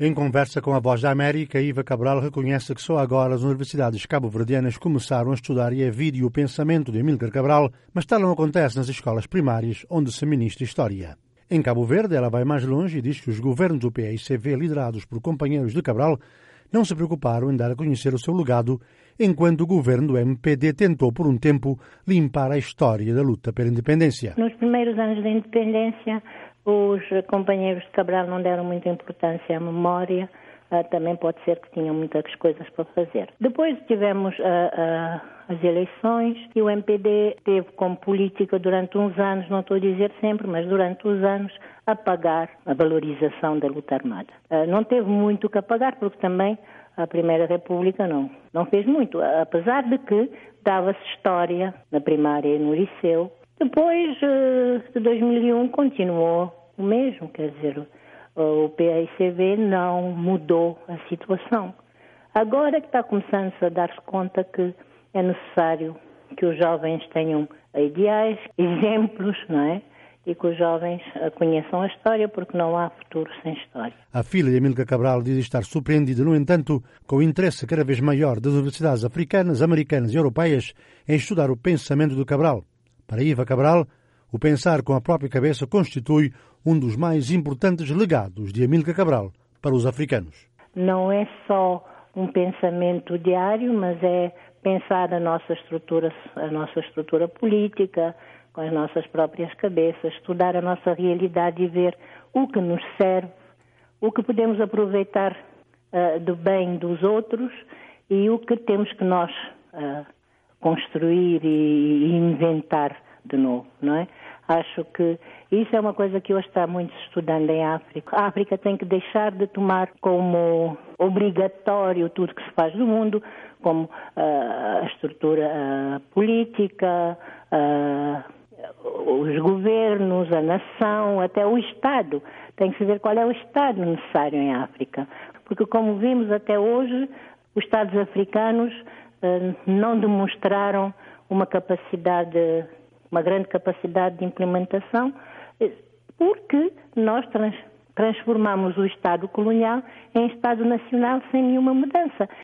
Em conversa com a Voz da América, Iva Cabral reconhece que só agora as universidades cabo-verdianas começaram a estudar e a vídeo o pensamento de Amílcar Cabral, mas tal não acontece nas escolas primárias, onde se ministra História. Em Cabo Verde, ela vai mais longe e diz que os governos do PAICV, liderados por companheiros de Cabral, não se preocuparam em dar a conhecer o seu legado, enquanto o governo do MPD tentou, por um tempo, limpar a história da luta pela independência. Nos primeiros anos da independência, os companheiros de Cabral não deram muita importância à memória, também pode ser que tinham muitas coisas para fazer. Depois tivemos as eleições e o MPD teve como política durante uns anos, não estou a dizer sempre, mas durante uns anos, apagar a valorização da luta armada. Não teve muito que apagar, porque também a Primeira República não fez muito, apesar de que dava-se história na primária e no liceu. Depois de 2001 continuou o mesmo, quer dizer, o PAICV não mudou a situação. Agora que está começando-se a dar-se conta que é necessário que os jovens tenham ideais, exemplos, não é? E que os jovens conheçam a história, porque não há futuro sem história. A filha de Amílcar Cabral diz estar surpreendida, no entanto, com o interesse cada vez maior das universidades africanas, americanas e europeias em estudar o pensamento de Cabral. Para Iva Cabral, o pensar com a própria cabeça constitui um dos mais importantes legados de Amílcar Cabral para os africanos. Não é só um pensamento diário, mas é pensar a nossa estrutura política, com as nossas próprias cabeças, estudar a nossa realidade e ver o que nos serve, o que podemos aproveitar do bem dos outros e o que temos que nós construir e inventar de novo, não é? Acho que isso é uma coisa que hoje está muito se estudando em África. A África tem que deixar de tomar como obrigatório tudo que se faz no mundo, como a estrutura política, os governos, a nação, até o Estado. Tem que se ver qual é o Estado necessário em África. Porque, como vimos até hoje, os Estados africanos não demonstraram uma grande capacidade de implementação, porque nós transformamos o Estado colonial em Estado nacional sem nenhuma mudança.